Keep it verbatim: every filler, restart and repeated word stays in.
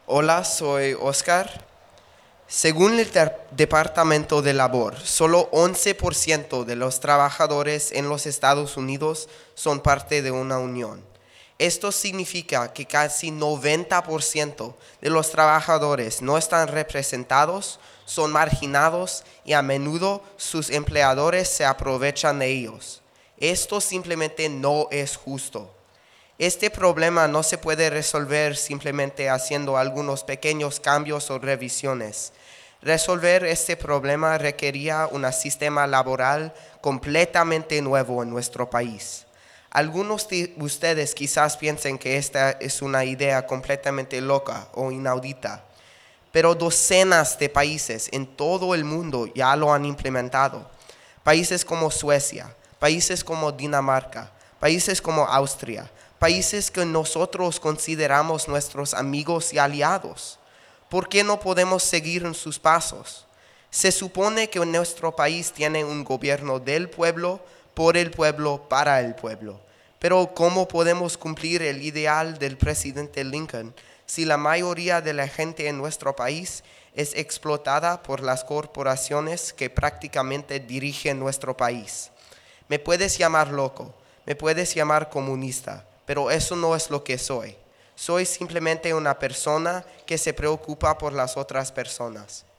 Hola, soy Oscar. Según el Ter- Departamento de Labor, solo once por ciento de los trabajadores en los Estados Unidos son parte de una unión. Esto significa que casi noventa por ciento de los trabajadores no están representados, son marginados y a menudo sus empleadores se aprovechan de ellos. Esto simplemente no es justo. Este problema no se puede resolver simplemente haciendo algunos pequeños cambios o revisiones. Resolver este problema requería un sistema laboral completamente nuevo en nuestro país. Algunos de ustedes quizás piensen que esta es una idea completamente loca o inaudita, pero docenas de países en todo el mundo ya lo han implementado. Países como Suecia, países como Dinamarca, países como Austria, países que nosotros consideramos nuestros amigos y aliados. ¿Por qué no podemos seguir en sus pasos? Se supone que nuestro país tiene un gobierno del pueblo, por el pueblo, para el pueblo. Pero ¿cómo podemos cumplir el ideal del presidente Lincoln si la mayoría de la gente en nuestro país es explotada por las corporaciones que prácticamente dirigen nuestro país? Me puedes llamar loco, me puedes llamar comunista, pero eso no es lo que soy. Soy simplemente una persona que se preocupa por las otras personas.